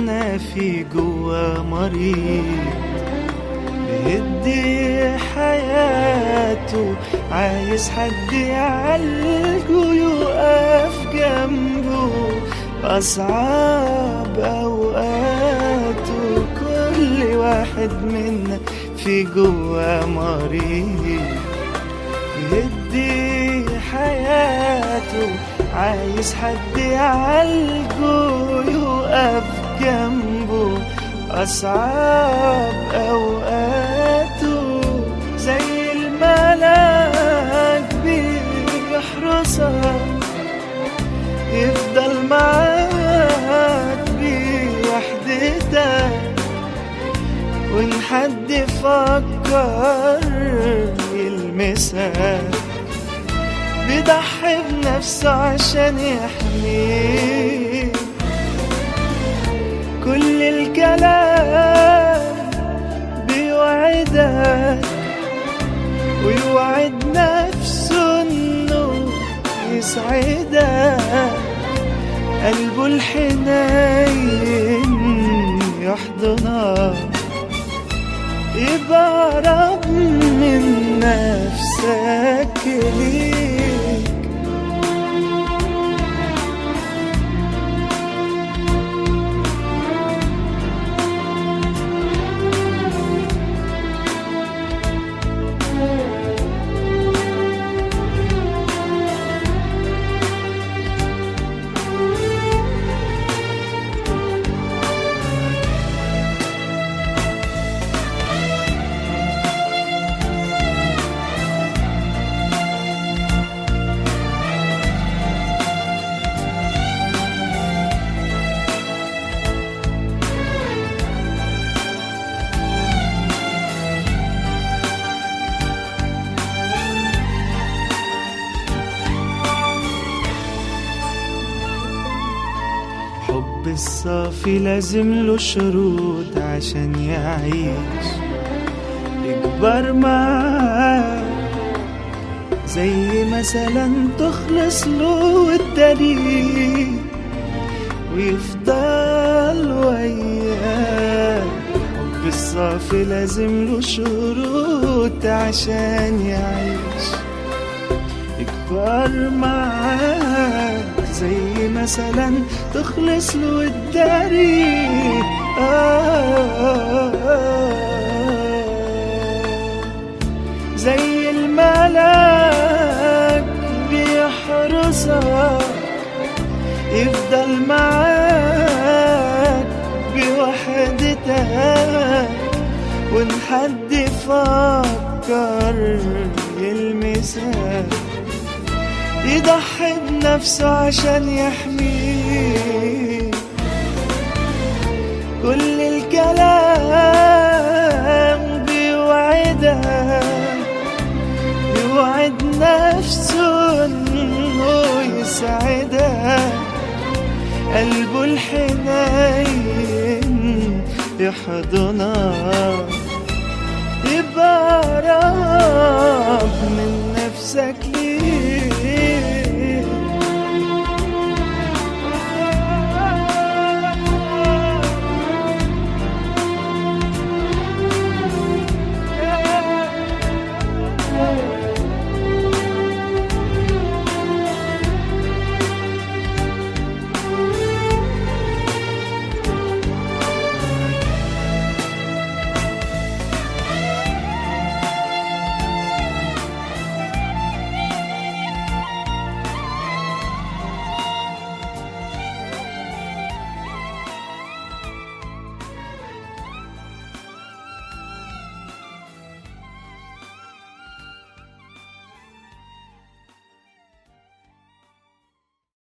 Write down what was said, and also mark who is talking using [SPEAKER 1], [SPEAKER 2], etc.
[SPEAKER 1] منا في جوا مريض بيدي حياته، عايز حد يعالجه يقف جنبه أصعب أوقاته. كل واحد منا في جوا مريض بيدي حياته، عايز حد يعالجه يقف جنبه أصعب أوقاته. زي الملاك بيحرسك يفضل معاك بوحدتك، وإن حد فكر يلمسك بيضحي بنفسه عشان يحميك. كل الكلام بيوعدك ويوعد نفسه انه يسعدك، قلبه الحنين يحضنك، يبقى قرب من نفسك ليك. الحب الصافي لازم له شروط عشان يعيش، يكبر معاك زي مثلا تخلص له الدليل ويفضل وياك. الحب الصافي لازم له شروط عشان يعيش، يكبر معاك زي مثلا تخلص له الدليل. زي الملاك بيحرسك يفضل معاك بوحدتك، وإن حد يفكر يلمسك يضحي بنفسه عشان يحميك. كل الكلام بيوعدك، يوعد نفسه انه يسعدك، قلبه الحنين يحضنك، يبقى قرب من نفسك